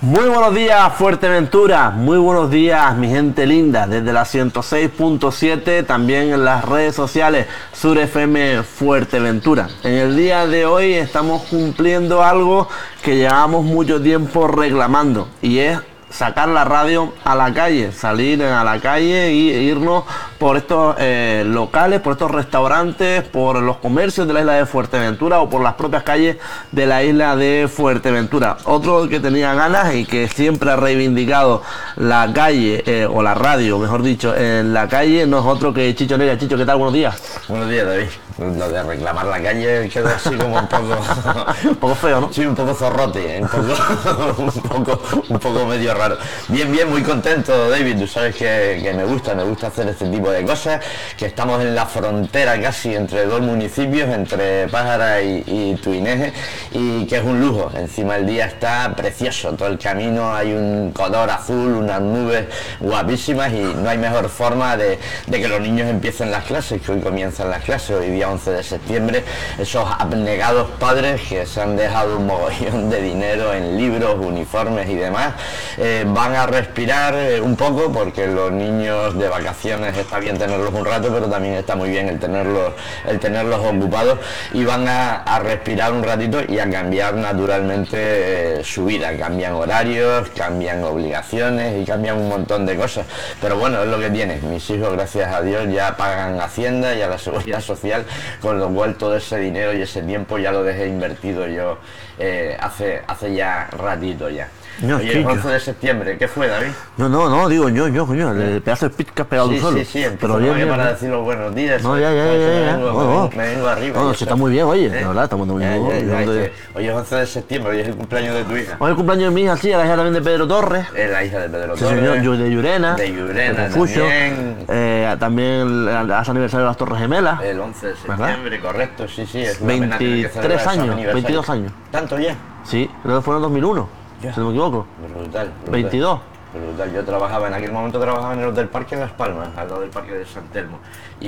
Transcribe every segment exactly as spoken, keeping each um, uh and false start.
Muy buenos días Fuerteventura, muy buenos días mi gente linda, desde la ciento seis punto siete, también en las redes sociales Sur F M Fuerteventura. En el día de hoy estamos cumpliendo algo que llevamos mucho tiempo reclamando, y es sacar la radio a la calle, salir a la calle e irnos por estos eh, locales, por estos restaurantes, por los comercios de la isla de Fuerteventura o por las propias calles de la isla de Fuerteventura. Otro que tenía ganas y que siempre ha reivindicado la calle, eh, o la radio, mejor dicho, en la calle, no es otro que Chicho Neria. Chicho, ¿qué tal? Buenos días. Buenos días, David. Lo de reclamar la calle quedó así como un poco... un poco feo, ¿no? Sí, un poco zorrote, ¿eh? un, poco, un, poco, un poco medio raro. Bien, bien, muy contento, David. Tú sabes que, que me gusta, me gusta hacer este tipo de cosas, que estamos en la frontera casi entre dos municipios, entre Pájara y, y Tuineje, y que es un lujo. Encima el día está precioso, todo el camino hay un color azul, unas nubes guapísimas, y no hay mejor forma de, de que los niños empiecen las clases, que hoy comienzan las clases, hoy día once de septiembre. Esos abnegados padres que se han dejado un mogollón de dinero en libros, uniformes y demás, eh, van a respirar eh, un poco, porque los niños de vacaciones está bien tenerlos un rato, pero también está muy bien el tenerlos, el tenerlos ocupados, y van a, a respirar un ratito y a cambiar naturalmente eh, su vida. Cambian horarios, cambian obligaciones y cambian un montón de cosas, pero bueno, es lo que tiene. Mis hijos, gracias a Dios, ya pagan Hacienda y a la Seguridad Social, con lo cual todo ese dinero y ese tiempo ya lo dejé invertido yo eh, hace, hace ya ratito ya. No, Oye, el once de septiembre, ¿qué fue, David? No, no, no, digo yo, yo, coño, el pedazo de speech que has pegado sí, tú solo. Sí, sí, pero bien, bien, para bien. decir los buenos días. No, ya, ya, ya, ya, ya. Me vengo, Oh, me oh. vengo, me vengo arriba. No, no, si está muy bien, oye, ¿eh? La verdad, estamos muy bien. Ya, ya, ya, Hoy este, hoy es once de septiembre, hoy es el cumpleaños de tu hija. es el cumpleaños de mi hija, sí, la hija también de Pedro Torres. Es la hija de Pedro Sí, Torres. señor, yo de Llurena. De Llurena de Confucio, también. Eh, también hace aniversario de las Torres Gemelas. El once de septiembre, ¿verdad? Correcto, sí, sí. Es veintitrés años, veintidós años. ¿Tanto ya? Sí, creo que fue en el dos mil uno, ya. si no me equivoco. Brutal, brutal. veintidós. Brutal. Yo trabajaba, en aquel momento trabajaba en el Hotel Parque en Las Palmas, al lado del Parque de San Telmo.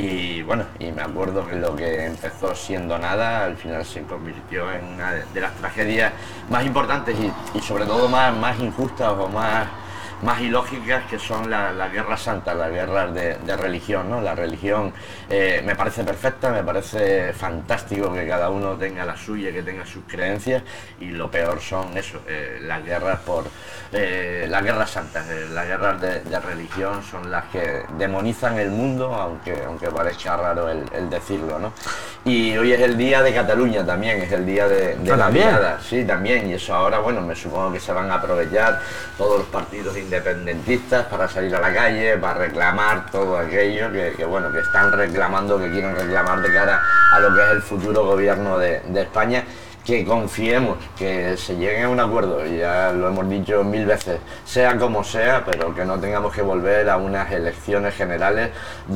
Y bueno, y me acuerdo que lo que empezó siendo nada, al final se convirtió en una de las tragedias más importantes y, y sobre todo más, más injustas o más... más ilógicas, que son las la guerras santas, las guerras de, de religión, ¿no? La religión eh, me parece perfecta, me parece fantástico que cada uno tenga la suya, que tenga sus creencias, y lo peor son eso, eh, las guerras por eh, las guerras santas, eh, las guerras de, de religión son las que demonizan el mundo, aunque, aunque parezca raro el, el decirlo, ¿no? Y hoy es el día de Cataluña también, es el día de, de la Diada, sí, también, y eso ahora, bueno, me supongo que se van a aprovechar todos los partidos independentistas para salir a la calle, para reclamar todo aquello que, que bueno, que están reclamando, que quieren reclamar de cara a lo que es el futuro gobierno de, de España. Que confiemos, que se llegue a un acuerdo, y ya lo hemos dicho mil veces, sea como sea, pero que no tengamos que volver a unas elecciones generales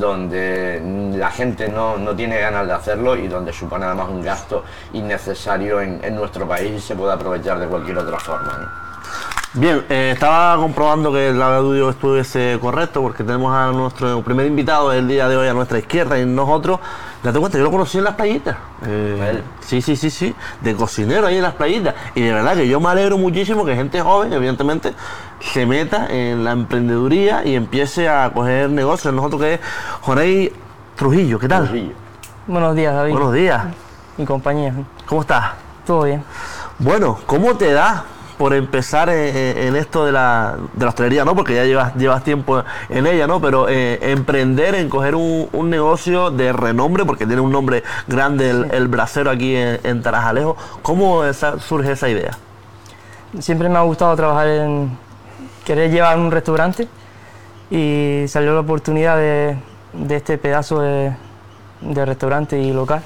donde la gente no, no tiene ganas de hacerlo y donde supone además un gasto innecesario en, en nuestro país y se puede aprovechar de cualquier otra forma, ¿no? Bien, eh, estaba comprobando que el audio estuviese correcto, porque tenemos a nuestro primer invitado el día de hoy a nuestra izquierda, y nosotros, date cuenta, yo lo conocí en las playitas. Eh, sí, sí, sí, sí, de cocinero ahí en las playitas. Y de verdad que yo me alegro muchísimo que gente joven, evidentemente, se meta en la emprendeduría y empiece a coger negocios. Nosotros que es Jorey Trujillo, ¿qué tal? Trujillo. Buenos días, David. Buenos días. Mi compañía. ¿Cómo estás? Todo bien. Bueno, ¿cómo te da por empezar en, en esto de la, de la hostelería, no? Porque ya llevas, llevas tiempo en ella, ¿no? Pero eh, emprender en coger un, un negocio de renombre, porque tiene un nombre grande el, el Brasero aquí en, en Tarajalejo. ¿Cómo esa, surge esa idea? Siempre me ha gustado trabajar en... querer llevar un restaurante, y salió la oportunidad de, de este pedazo de, de restaurante y local.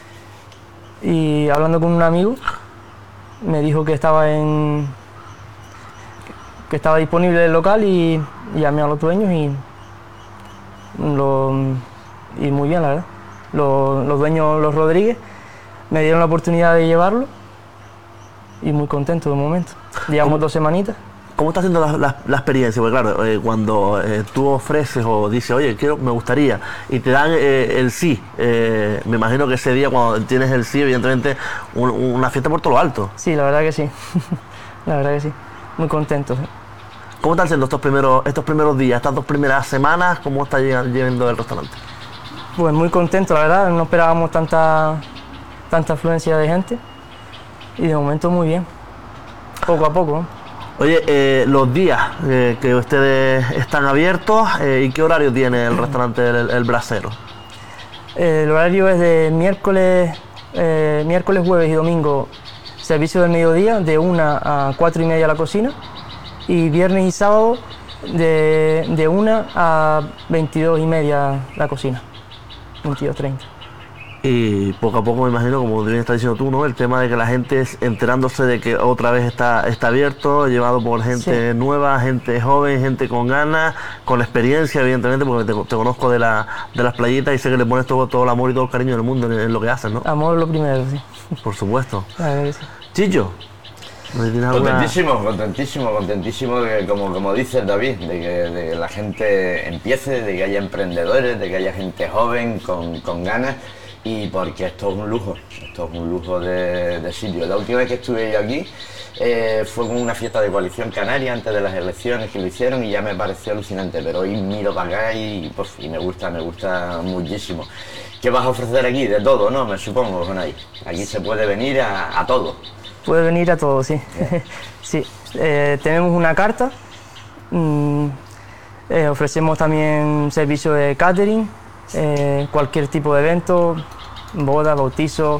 Y hablando con un amigo, me dijo que estaba en que estaba disponible el local, y, y llamé a los dueños y lo, y muy bien, la verdad. Los, los dueños, los Rodríguez, me dieron la oportunidad de llevarlo y muy contento de momento. Llevamos dos semanitas. ¿Cómo está haciendo la, la, la experiencia? Porque claro, eh, cuando eh, tú ofreces o dices, oye, quiero, me gustaría, y te dan eh, el sí, eh, me imagino que ese día cuando tienes el sí, evidentemente, un, una fiesta por todo lo alto. Sí, la verdad que sí, la verdad que sí. muy contentos. ¿Cómo están siendo estos primeros, estos primeros días, estas dos primeras semanas? ¿Cómo está yendo el restaurante? Pues muy contento, la verdad, no esperábamos tanta, tanta afluencia de gente y de momento muy bien, poco a poco. Oye, eh, los días eh, que ustedes están abiertos, eh, ¿y qué horario tiene el restaurante El, el Brasero? Eh, el horario es de miércoles, eh, miércoles, jueves y domingo, servicio del mediodía, de una a cuatro y media la cocina, y viernes y sábado de, de una a veintidós y media la cocina. veintidós treinta. Y poco a poco me imagino, como bien estás diciendo tú, ¿no? El tema de que la gente es enterándose de que otra vez está, está abierto, llevado por gente sí. nueva, gente joven, gente con ganas, con experiencia, evidentemente, porque te, te conozco de, la, de las playitas y sé que le pones todo, todo el amor y todo el cariño del mundo en, en lo que haces, ¿no? Amor lo primero, sí. Por supuesto. A ver, sí. Chicho. Contentísimo, alguna... contentísimo, contentísimo de que, como, como dices, David, de que, de que la gente empiece, de que haya emprendedores, de que haya gente joven con, con ganas, y porque esto es un lujo, esto es un lujo de, de sitio. La última vez que estuve yo aquí eh, fue con una fiesta de Coalición Canaria antes de las elecciones que lo hicieron y ya me pareció alucinante, pero hoy miro para acá y, pues, y me gusta, me gusta muchísimo. ¿Qué vas a ofrecer aquí? De todo, ¿no? Me supongo, Jonay. Aquí se puede venir a, a todo. Puede venir a todo, sí. sí. Eh, tenemos una carta, mm, eh, ofrecemos también servicio de catering, eh, cualquier tipo de evento, boda, bautizo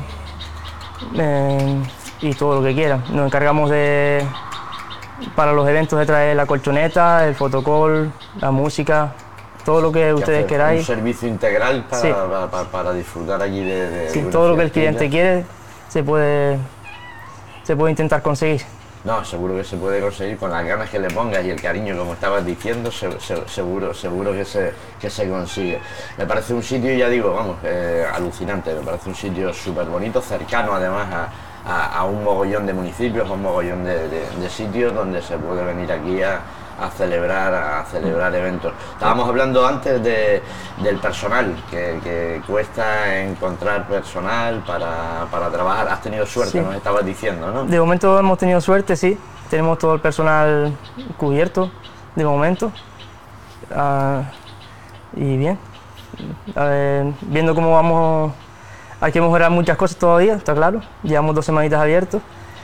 eh, y todo lo que quieran. Nos encargamos de, para los eventos, de traer la colchoneta, el fotocall, la música, todo lo que ustedes queráis. Un servicio integral para, sí. para, para, para disfrutar allí de, de sí, de todo lo que el cliente quiere se puede, se puede intentar conseguir. No, seguro que se puede conseguir con las ganas que le pongas y el cariño, como estabas diciendo, se, se, seguro, seguro que se, que se consigue. Me parece un sitio, ya digo, vamos, eh, alucinante, me parece un sitio súper bonito, cercano además a, a, a un mogollón de municipios, a un mogollón de, de, de sitios donde se puede venir aquí a, a celebrar a celebrar eventos. Estábamos hablando antes de, del personal, que, que cuesta encontrar personal para, para trabajar. Has tenido suerte, sí. Nos estabas diciendo, ¿no? De momento hemos tenido suerte, sí. Tenemos todo el personal cubierto, de momento. Uh, y bien. Uh, viendo cómo vamos, hay que mejorar muchas cosas todavía, está claro. Llevamos dos semanitas abiertos.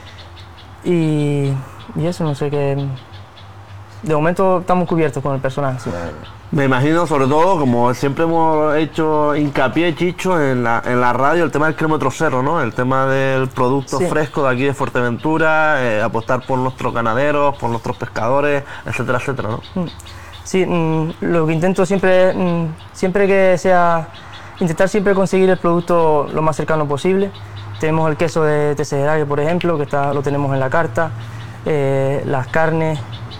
Y, y eso, no sé qué... De momento estamos cubiertos con el personal. Sí. Me imagino, sobre todo, como siempre hemos hecho hincapié, Chicho, en la, en la radio, el tema del kilómetro cero, ¿no? El tema del producto sí. fresco de aquí de Fuerteventura, eh, apostar por nuestros ganaderos, por nuestros pescadores, etcétera, etcétera, ¿no? Sí, mm, lo que intento siempre, mm, siempre que sea, intentar siempre conseguir el producto lo más cercano posible. Tenemos el queso de Teserario, por ejemplo, que está, lo tenemos en la carta, eh, las carnes,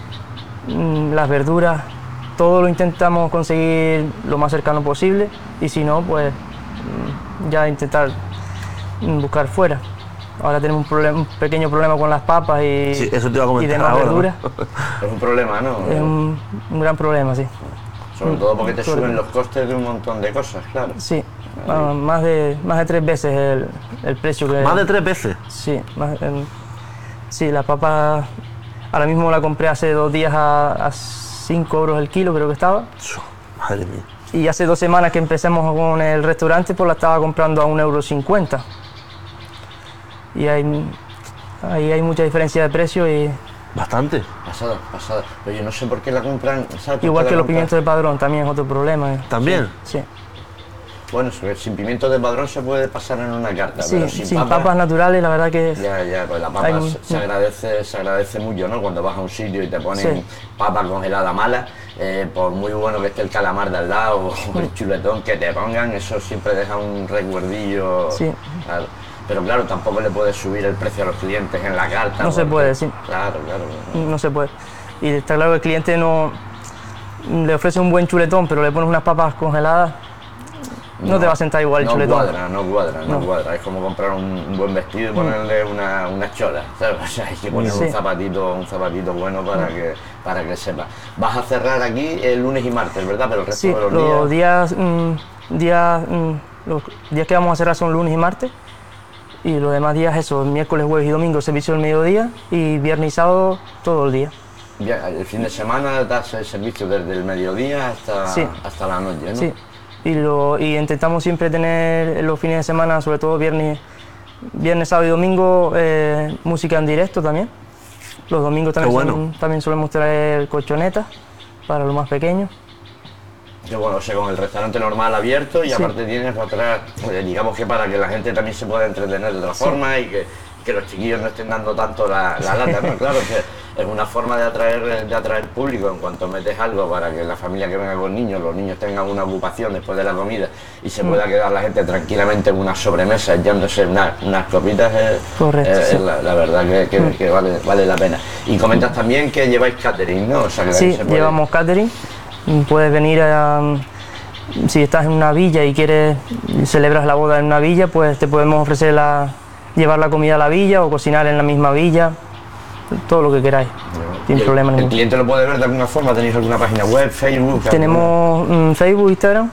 las verduras, todo lo intentamos conseguir lo más cercano posible y si no, pues ya intentar buscar fuera. Ahora tenemos un, problema, un pequeño problema con las papas y, sí, eso te iba a comentar y demás ahora, verduras. ¿no? Es un problema, ¿no? Es un, un gran problema, sí. Sobre todo porque te Sobre suben los costes de un montón de cosas, claro. Sí, bueno, más, de, más de tres veces el, el precio que... ¿Más de tres veces? Sí, más, el, sí, la papa... Ahora mismo la compré hace dos días a, a cinco euros el kilo, creo que estaba. Madre mía. Y hace dos semanas que empezamos con el restaurante, pues la estaba comprando a un euro cincuenta. Y hay, ahí hay mucha diferencia de precio y... Bastante. Pasada, pasada. Pero yo no sé por qué la compran... ¿Sabes Igual que los compran? pimientos de Padrón, también es otro problema. ¿También? Sí. sí. Bueno, sin pimiento de Padrón se puede pasar en una carta, sí, pero sin, sin papas, papas naturales, la verdad que... Ya, ya, pues la papa hay, se, se, agradece, se agradece mucho, ¿no? Cuando vas a un sitio y te ponen sí. papa congelada mala, eh, por muy bueno que esté el calamar de al lado o el chuletón que te pongan, eso siempre deja un recuerdillo. Sí. Claro. Pero claro, tampoco le puedes subir el precio a los clientes en la carta. No porque, se puede, sí. Claro, claro. No. no se puede. Y está claro que el cliente no... Le ofrece un buen chuletón, pero le pones unas papas congeladas, no, no te va a sentar igual el no chuletón. Cuadra, no cuadra, no, no cuadra. Es como comprar un, un buen vestido y ponerle una, una chola, ¿sabes? O sea, hay que poner sí. un zapatito, un zapatito bueno para que, para que sepa. Vas a cerrar aquí el lunes y martes, ¿verdad? Pero el resto sí, de los, los días... días, mmm, días mmm, los días que vamos a cerrar son lunes y martes. Y los demás días eso, miércoles, jueves y domingo servicio del mediodía y viernes y sábado todo el día. Bien, el fin de semana das el servicio desde el mediodía hasta, sí. hasta la noche, ¿no? Sí, y, lo, y intentamos siempre tener los fines de semana, sobre todo viernes, viernes sábado y domingo, eh, música en directo también. Los domingos también, bueno. son, también solemos traer colchonetas para los más pequeños. Que bueno, o sea, con el restaurante normal abierto y Sí. aparte tienes otra, digamos que para que la gente también se pueda entretener de otra Sí. forma y que, que los chiquillos no estén dando tanto la, la lata, ¿no? Claro, que es una forma de atraer, de atraer público en cuanto metes algo para que la familia que venga con niños, los niños tengan una ocupación después de la comida y se pueda quedar la gente tranquilamente en una sobremesa echándose una- unas copitas, es, Correcto, es- sí. es la, la verdad que, que- que vale, vale la pena. Y comentas también que lleváis catering, ¿no? O sea, que Sí, se puede- llevamos catering. Puedes venir a... Si estás en una villa y quieres celebras la boda en una villa, pues te podemos ofrecer la, llevar la comida a la villa o cocinar en la misma villa, todo lo que queráis, sin ¿Y el- problema ¿El ninguno. cliente lo puede ver de alguna forma? ¿Tenéis alguna página web, Facebook? Tenemos mm, Facebook, Instagram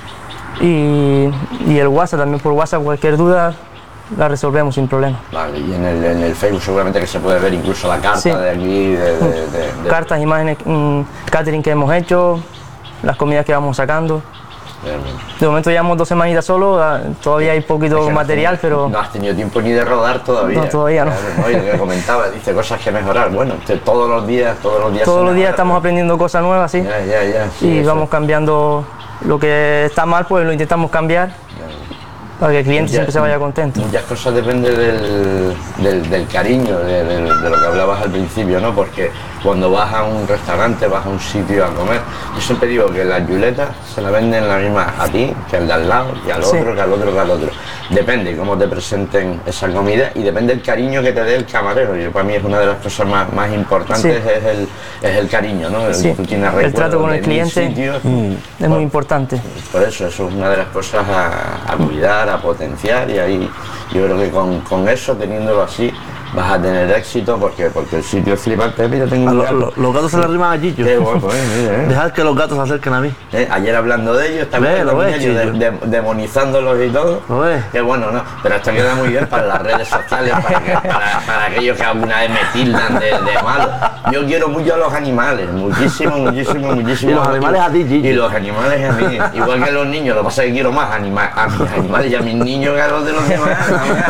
y, y el WhatsApp, también por WhatsApp cualquier duda la resolvemos sin problema. Vale, y en el, en el Facebook seguramente que se puede ver incluso la carta Sí. de aquí, de, de- de- de- Cartas, imágenes, mm, catering que hemos hecho, las comidas que vamos sacando. de- De momento llevamos dos semanitas solo, ah, todavía hay poquito Es que no material, has pero... tenido- No has tenido tiempo ni de rodar todavía. No, todavía no. Claro, y lo que comentaba, dice cosas que mejorar. Bueno, usted todos los días, todos los días... Todos se los días mejora. estamos aprendiendo cosas nuevas, sí, Ya, ya, ya. sí, y eso. vamos cambiando lo que está mal, pues lo intentamos cambiar para que el cliente Ya, siempre se vaya contento. Muchas cosas dependen del, del, del cariño, de, de- de lo que hablabas al principio, ¿no? Porque cuando vas a un restaurante, vas a un sitio a comer, yo siempre digo que las chuletas se la venden la misma a ti, que al de al lado, que al Sí. otro, que al otro, que al otro. Depende cómo te presenten esa comida y depende el cariño que te dé el camarero. Yo, para mí es una de las cosas más, más importantes, Sí. es, el, es el cariño, ¿no? Sí. Tú tienes El trato recuerdos con el de mil cliente, sitios. Es muy importante. Por eso, eso es una de las cosas a, a cuidar, a potenciar y ahí yo creo que con, con eso, teniéndolo así, vas a tener éxito porque, porque el sitio es flipante. Mira, tengo A un lo- gato. lo- los gatos se le arriman a Gillo. Qué guapo, eh, mira, eh. Dejad que los gatos se acerquen a mí. Eh, Ayer hablando de ellos, Ve, también lo los ves, niños de- Chillo. de- demonizándolos y todo. ¿Lo ves? Qué bueno, ¿no? Pero esto queda muy bien para las redes sociales, para, que- para, para aquellos que alguna vez me tildan de, de malo. Yo quiero mucho a los animales, muchísimo, muchísimo, muchísimo. Y los animales a ti, Gillo. Y los animales a mí, igual que los niños, lo que pasa es que quiero más anima a mis animales y a mis niños que a los de los demás.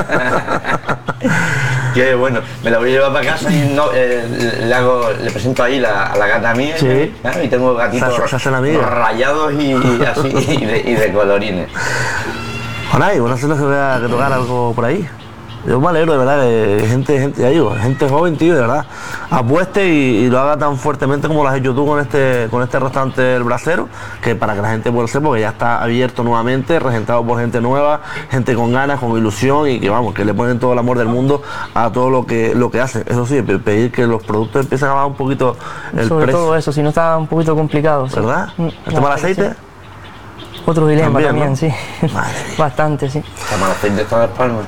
Qué bueno, me la voy a llevar para casa y no, eh, le hago, le presento ahí la, a la gata mía. Sí. ¿eh? Y tengo gatitos Se hace- se hacen amigas. rayados y, y así y de, y de colorines. Ojalá, y bueno, hacerles que vea que tocar algo por ahí. Yo me alegro de verdad que gente, gente, ya digo, gente joven, tío, de verdad, apueste y, y lo haga tan fuertemente como lo has hecho tú con este, con este restaurante El Brasero, que para que la gente pueda ser, porque ya está abierto nuevamente, regentado por gente nueva, gente con ganas, con ilusión y que vamos, que le ponen todo el amor del mundo a todo lo que, lo que hacen. Eso sí, pe- pedir que los productos empiecen a bajar un poquito el Sobre precio, todo eso, si no está un poquito complicado. sí. ¿verdad? Mm, ¿El la tema del verdad que aceite? sí. Otro dilema También, también, ¿no? sí. Madre mía. Bastante, sí. Está mal aceite está de palmas.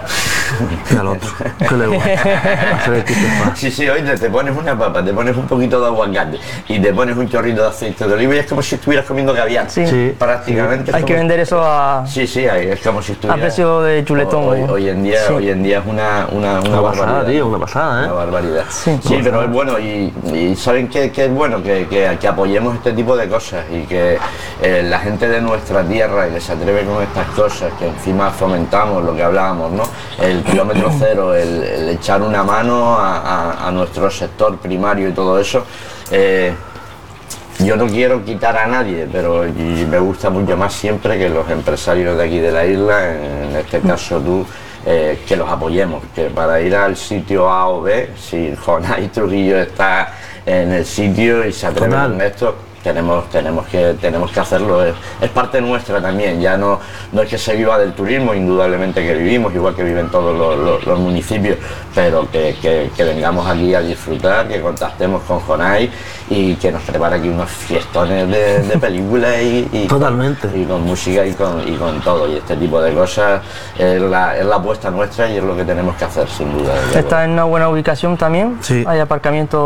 Y al otro, que le gusta. Hacer el quiste fácil. Sí, sí, oye, te pones una papa, te pones un poquito de aguacate y te pones un chorrito de aceite de oliva y es como si estuvieras comiendo caviar. Sí. Sí. Prácticamente. es Hay que como- vender eso a, Sí, sí, ahí es como si estuviera... a precio de chuletón. Hoy, ¿no? hoy en día, Sí. hoy en día es una, una, una, Una pasada, barbaridad. tío, una pasada, ¿eh? Una barbaridad. Sí. Sí, pero es bueno y, y saben que, que es bueno que, que, que apoyemos este tipo de cosas y que eh, la gente de nuestra tierra que se atreve con estas cosas, que encima fomentamos lo que hablábamos, ¿no? El kilómetro cero, el, el echar una mano a, a- a nuestro sector primario y todo eso. eh, Yo no quiero quitar a nadie, pero y me gusta mucho más siempre que los empresarios de aquí de la isla, en este caso tú, eh, que los apoyemos, que para ir al sitio A o B, si Jonás Trujillo está en el sitio y se atreve Total. con esto, tenemos, tenemos, que, tenemos que hacerlo, es, es parte nuestra también, ya no, no es que se viva del turismo, indudablemente que vivimos, igual que viven todos los, los- los municipios, pero que, que- que vengamos aquí a disfrutar, que contactemos con Jonás y que nos prepare aquí unos fiestones de, de películas y, y Totalmente. y con música y con, y con todo, y este tipo de cosas es la, es la apuesta nuestra y es lo que tenemos que hacer sin duda. Está en una buena ubicación también. Sí. Hay aparcamientos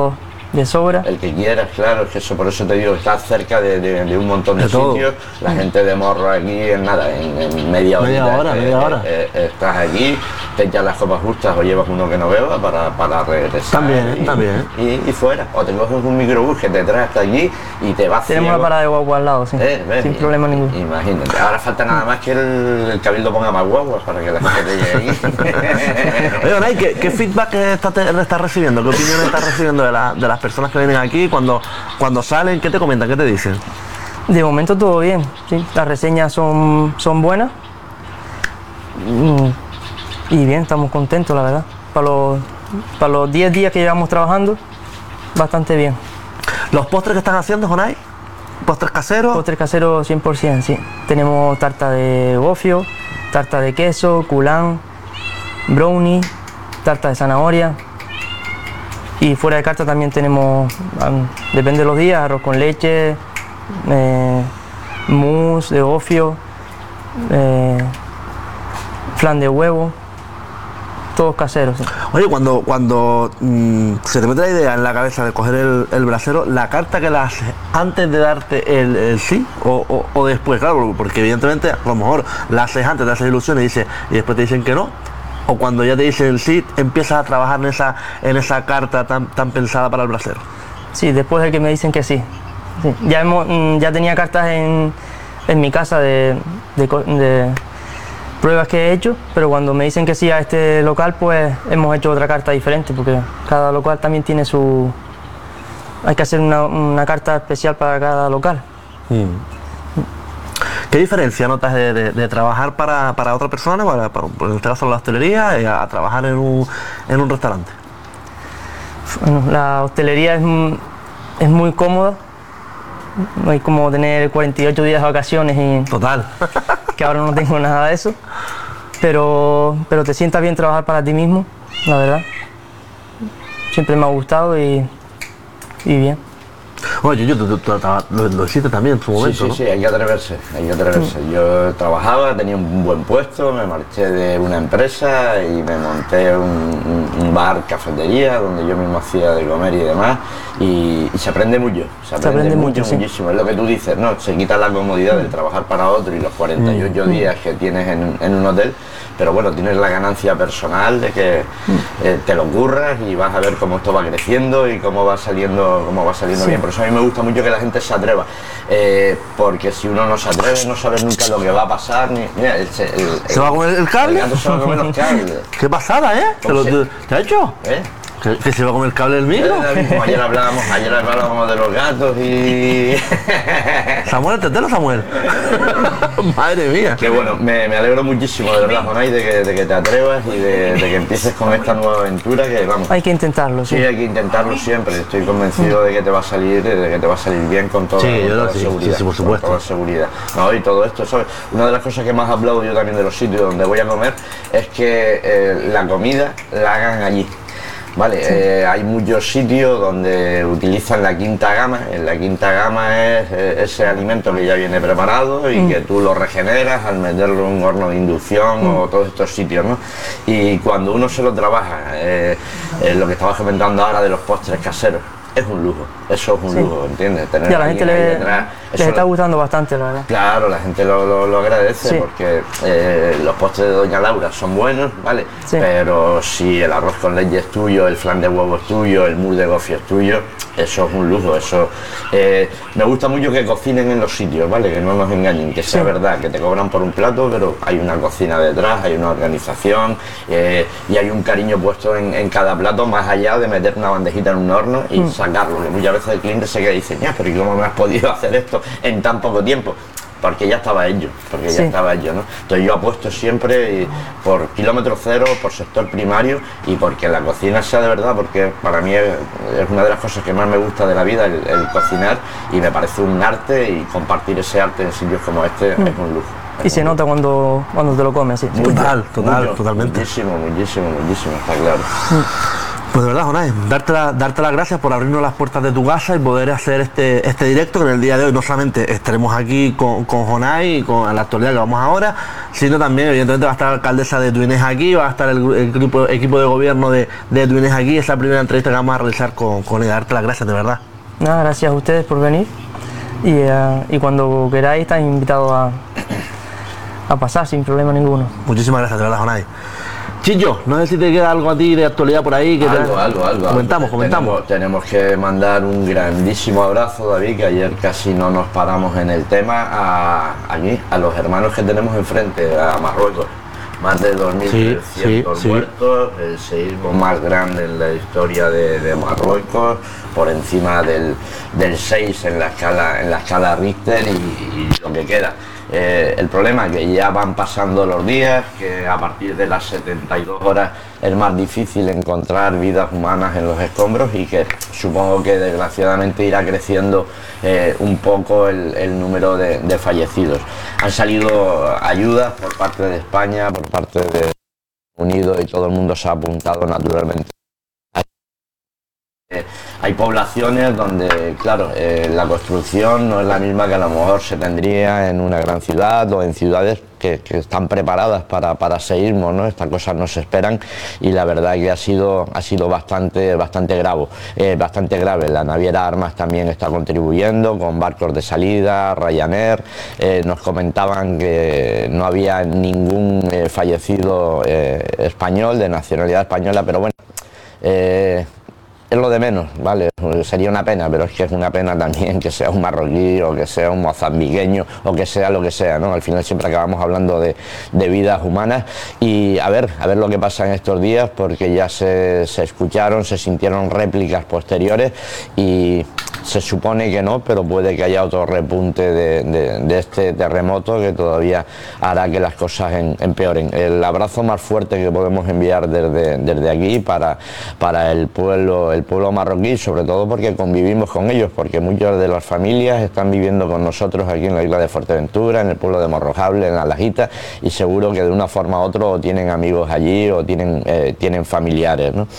de sobra. El que quieras, claro, es que eso, por eso te digo, estás cerca de, de, de un montón de, De todo. sitios. La gente de Morro aquí en nada, en, en media hora. Media hora, media hora. Eh, eh, estás aquí, te echas las copas justas o llevas uno que no beba para, para regresar. También, y, también. Y, y fuera. O te coges un microbús que te trae hasta allí y te vas. Tenemos ciego. la parada de guagua al lado, sí. Eh, ves, sin y- problema ninguno. Imagínate. Ahora falta nada más que el, el cabildo ponga más guaguas para que la gente te llegue ahí. Oye, Unai, ¿qué, ¿qué feedback estás está recibiendo? ¿Qué opiniones estás recibiendo de, la- de las personas que vienen aquí cuando, cuando salen? ¿Qué te comentan? ¿Qué te dicen? De momento todo bien, sí. Las reseñas son, son buenas. Mm, Y bien, estamos contentos, la verdad. Para los, para los diez días que llevamos trabajando, bastante bien. ¿Los postres que están haciendo, Unai? ¿Postres caseros? Postres caseros cien por ciento, sí. Tenemos tarta de gofio, tarta de queso, culán, brownie, tarta de zanahoria. Y fuera de carta también tenemos, um, depende de los días, arroz con leche, eh, mousse de gofio, eh, flan de huevo, todos caseros. Sí. Oye, cuando, cuando mm, se te mete la idea en la cabeza de coger el, el brasero, ¿la carta que la haces antes de darte el, el sí o, o, o después? Claro, porque evidentemente a lo mejor la haces antes, te haces ilusiones y, dices, y después te dicen que no. O cuando ya te dicen el sí, empiezas a trabajar en esa, en esa carta tan, tan pensada para el brasero. Sí, después de que me dicen que sí. Sí. Ya, hemos, mm, ya tenía cartas en, en mi casa de, de, co- de pruebas que he hecho, pero cuando me dicen que sí a este local, pues hemos hecho otra carta diferente, porque cada local también tiene su... Hay que hacer una, una carta especial para cada local. ¿Qué diferencia notas de, de- de trabajar para, para otra persona, para, para, en este caso la hostelería, y a, a trabajar en un, en un restaurante? Bueno, la hostelería es, mu- es muy cómoda. No hay como tener cuarenta y ocho días de vacaciones y Total. que ahora no tengo nada de eso. Pero, pero te sientas bien trabajar para ti mismo, la verdad. Siempre me ha gustado y, y bien. Oye, yo, tú, tú- tú- lo, lo hiciste también en su Sí, momento, sí, ¿no? sí, hay que atreverse, hay que atreverse. Yo trabajaba, tenía un buen puesto, me marché de una empresa y me monté un, un- un bar, cafetería, donde yo mismo hacía de comer y demás, y, y se aprende mucho, se aprende, aprende mucho, mucho, sí. muchísimo. Es lo que tú dices, ¿no? Se quita la comodidad de trabajar para otro y los cuarenta y ocho días que tienes en, en un hotel, pero bueno, tienes la ganancia personal de que eh, te lo curras y vas a ver cómo esto va creciendo y cómo va saliendo, cómo va saliendo Sí. bien. Por eso a mí me gusta mucho que la gente se atreva, eh, porque si uno no se atreve no sabes nunca lo que va a pasar. Ni, mira, el, el- ¿Se va a comer el cable? El gato se va a comer los cables. Qué pasada, ¿eh? ¿Te, lo, se- te, ¿te ha hecho? ¿Eh? ¿Que, que se va a comer el cable del Eh, micro? David, como ayer hablábamos, ayer hablábamos de los gatos y... Samuel, tetero Samuel. Madre mía. Que bueno, me, me alegro muchísimo de verdad, Jonay, de que, de que te atrevas y de, de que empieces con esta nueva aventura que vamos. Hay que intentarlo, sí. Sí, hay que intentarlo siempre. Estoy convencido de que te va a salir, de que te va a salir bien con toda, Sí, con yo toda lo- sí, seguridad. sí, sí, por con supuesto. toda seguridad. No, y todo esto, ¿sabes? Una de las cosas que más aplaudo yo también de los sitios donde voy a comer es que eh, la comida la hagan allí. Vale, eh, hay muchos sitios donde utilizan la quinta gama. En la quinta gama es eh, ese alimento que ya viene preparado y que tú lo regeneras al meterlo en un horno de inducción o todos estos sitios, ¿no? Y cuando uno se lo trabaja, eh, eh, lo que estabas comentando ahora de los postres caseros, es un lujo, eso es un Sí. lujo, ¿entiendes? Tener Y a la gente alguien ahí le, detrás, les eso está lo- gustando bastante, la verdad. Claro, la gente lo, lo- lo agradece Sí. porque eh, los postres de Doña Laura son buenos, ¿vale? Sí. Pero si el arroz con leche es tuyo, el flan de huevo es tuyo, el mousse de gofio es tuyo, eso es un lujo. Eso eh, me gusta mucho que cocinen en los sitios, ¿vale? Que no nos engañen, que sea Sí. verdad, que te cobran por un plato, pero hay una cocina detrás, hay una organización eh, y hay un cariño puesto en, en cada plato, más allá de meter una bandejita en un horno y sacarlo. Que muchas veces el cliente se queda y dice, "Ya, pero ¿y cómo me has podido hacer esto en tan poco tiempo?". Porque ya estaba hecho, porque ya Sí. estaba hecho, ¿no? Entonces yo apuesto siempre y por kilómetro cero, por sector primario y porque la cocina sea de verdad, porque para mí es, es una de las cosas que más me gusta de la vida, el, el cocinar, y me parece un arte, y compartir ese arte en sitios como este es un lujo. Y se nota cuando, cuando te lo comes, sí. Mucho, Total, total, mucho, totalmente. Muchísimo, muchísimo, muchísimo, está claro. Pues de verdad, Jonay, darte, la, darte las gracias por abrirnos las puertas de tu casa y poder hacer este, este directo, que en el día de hoy no solamente estaremos aquí con, con Jonay y con la actualidad que vamos ahora, sino también evidentemente va a estar la alcaldesa de Tuines aquí, va a estar el, el grupo, equipo de gobierno de, de Tuines aquí. Es la primera entrevista que vamos a realizar con, con ella. Darte las gracias, de verdad. Nada, gracias a ustedes por venir y, uh, y cuando queráis estáis invitados a, a pasar sin problema ninguno. Muchísimas gracias, de verdad, Jonay. Chillo, no sé si te queda algo a ti de actualidad por ahí. Que algo, te... algo, algo. Comentamos, algo. comentamos. Tenemos, tenemos que mandar un grandísimo abrazo, David, que ayer casi no nos paramos en el tema, a, allí, a los hermanos que tenemos enfrente, a Marruecos. Más de dos mil trescientos sí, sí, muertos, sí. El seísmo más grande en la historia de, de Marruecos, por encima del, del seis en la escala, en la escala Richter y, y lo que queda. Eh, el problema es que ya van pasando los días, que a partir de las setenta y dos horas es más difícil encontrar vidas humanas en los escombros y que supongo que desgraciadamente irá creciendo eh, un poco el, el número de, de fallecidos. Han salido ayudas por parte de España, por parte de Unidos y todo el mundo se ha apuntado naturalmente. Hay poblaciones donde, claro, eh, la construcción no es la misma que a lo mejor se tendría en una gran ciudad o en ciudades que, que están preparadas para, para seísmos, ¿no? Estas cosas no se esperan y la verdad es que ha sido, ha sido bastante, bastante grave, eh, bastante grave. La naviera Armas también está contribuyendo con barcos de salida, Ryanair. Eh, nos comentaban que no había ningún eh, fallecido eh, español, de nacionalidad española, pero bueno... Eh, es lo de menos, ¿vale? Sería una pena, pero es que es una pena también que sea un marroquí o que sea un mozambiqueño o que sea lo que sea, ¿no? Al final siempre acabamos hablando de, de vidas humanas y a ver, a ver lo que pasa en estos días, porque ya se, se escucharon, se sintieron réplicas posteriores y se supone que no, pero puede que haya otro repunte de, de, de este terremoto que todavía hará que las cosas en, empeoren. El abrazo más fuerte que podemos enviar desde, desde aquí para, para el pueblo, el pueblo marroquí, sobre todo porque convivimos con ellos, porque muchas de las familias están viviendo con nosotros aquí en la isla de Fuerteventura, en el pueblo de Morrojable, en la Lajita, y seguro que de una forma u otra o tienen amigos allí o tienen, eh, tienen familiares, ¿no?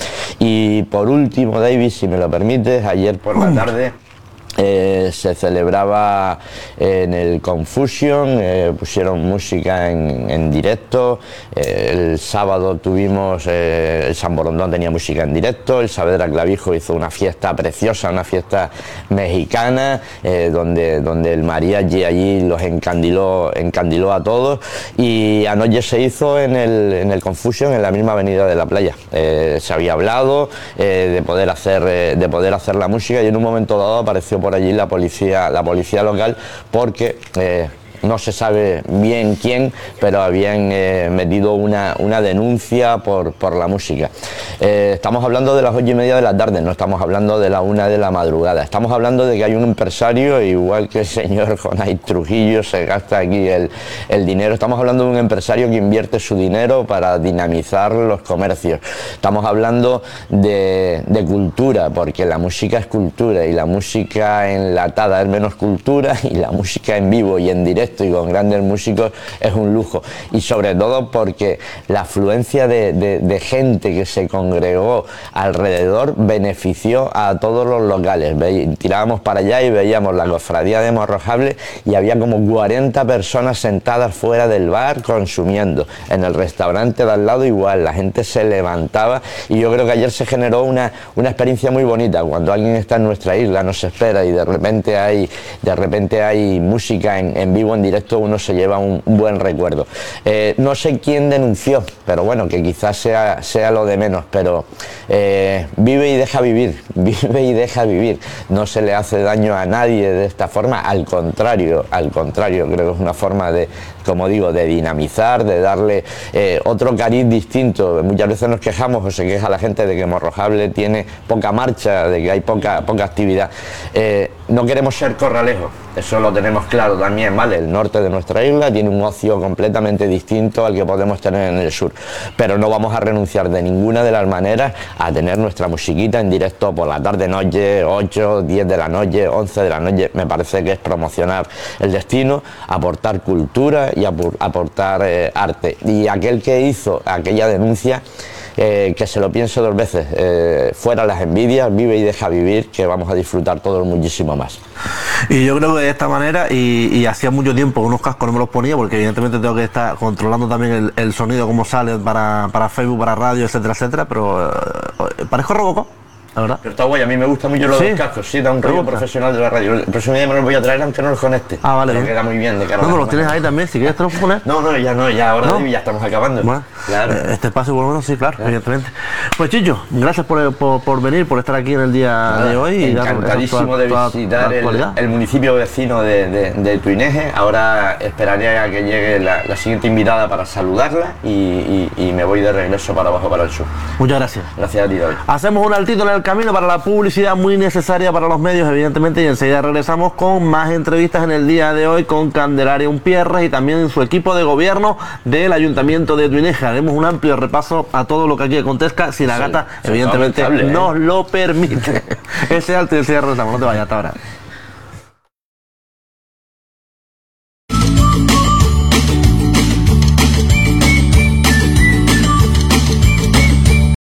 Y por último, David, si me lo permites, ayer por la tarde Eh, se celebraba en el Confusion, eh, pusieron música en, en directo, eh, el sábado tuvimos, eh, el San Borondón tenía música en directo, el Saavedra Clavijo hizo una fiesta preciosa, una fiesta mexicana, eh, donde, donde el mariachi allí los encandiló, encandiló a todos, y anoche se hizo en el, en el Confusion, en la misma avenida de la playa. Eh, se había hablado eh, de, poder hacer, eh, de poder hacer la música y en un momento dado apareció por allí la policía, la policía local, porque eh, no se sabe bien quién, pero habían eh, metido una, una denuncia por, por la música. Eh, estamos hablando de las ocho y media de la tarde, no estamos hablando de la una de la madrugada. Estamos hablando de que hay un empresario, igual que el señor Jonay Trujillo, se gasta aquí el, el dinero. Estamos hablando de un empresario que invierte su dinero para dinamizar los comercios. Estamos hablando de, de cultura, porque la música es cultura y la música enlatada es menos cultura, y la música en vivo y en directo y con grandes músicos es un lujo, y sobre todo porque la afluencia de, de, de gente que se congregó alrededor benefició a todos los locales. Ve, tirábamos para allá y veíamos la cofradía de Morrojable y había como cuarenta personas sentadas fuera del bar consumiendo. En el restaurante de al lado igual, la gente se levantaba, y yo creo que ayer se generó una, una experiencia muy bonita. Cuando alguien está en nuestra isla, no se espera, y de repente hay, de repente hay música en, en vivo, en directo, uno se lleva un, un buen recuerdo. Eh, no sé quién denunció, pero bueno, que quizás sea, sea lo de menos, pero eh, vive y deja vivir, vive y deja vivir. No se le hace daño a nadie de esta forma, al contrario, al contrario, creo que es una forma de, como digo, de dinamizar, de darle eh, otro cariz distinto. Muchas veces nos quejamos o se queja la gente de que Morrojable tiene poca marcha, de que hay poca, poca actividad. Eh, no queremos ser Corralejo, eso lo tenemos claro también, ¿vale? El norte de nuestra isla tiene un ocio completamente distinto al que podemos tener en el sur, pero no vamos a renunciar de ninguna de las maneras a tener nuestra musiquita en directo por la tarde-noche, ocho, diez de la noche, once de la noche. Me parece que es promocionar el destino, aportar cultura y aportar eh, arte. Y aquel que hizo aquella denuncia, eh, que se lo piense dos veces. Eh, fuera las envidias, vive y deja vivir, que vamos a disfrutar todos muchísimo más. Y yo creo que de esta manera, y, y hacía mucho tiempo que unos cascos no me los ponía, porque evidentemente tengo que estar controlando también el, el sonido, cómo sale para, para Facebook, para radio, etcétera, etcétera, pero eh, parezco Robocop, la verdad. Pero está guay, a mí me gusta mucho lo ¿Sí? de los cascos, sí, da un rollo profesional de la radio. El próximo día me los voy a traer aunque no los conecte. Ah, vale. Me queda muy bien de cara. No, pero los tienes ahí también, si quieres te los pones. No, no, ya no, ya ahora ¿No? ya estamos acabando. Bueno, claro. Este espacio por lo menos sí, claro, claro, evidentemente. Pues Chicho, gracias por, por, por venir, por estar aquí en el día Nada, de hoy. Encantadísimo de visitar el, el municipio vecino de, de, de Tuineje. Ahora esperaré a que llegue la, la siguiente invitada para saludarla y, y, y me voy de regreso para abajo, para el sur. Muchas gracias. Gracias a ti, David. Hacemos un altito en el camino para la publicidad muy necesaria para los medios, evidentemente, y enseguida regresamos con más entrevistas en el día de hoy con Candelaria Umpierres y también su equipo de gobierno del Ayuntamiento de Tuineje. Haremos un amplio repaso a todo lo que aquí acontezca, si la gata, sí, evidentemente, nos lo permite. Ese alto y ese regresamos, no te vayas hasta ahora.